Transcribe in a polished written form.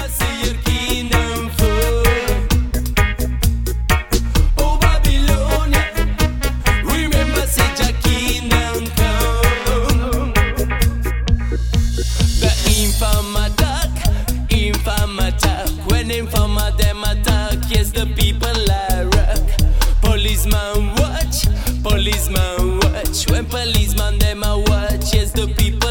Policeman watch, when policeman them a watch, yes the people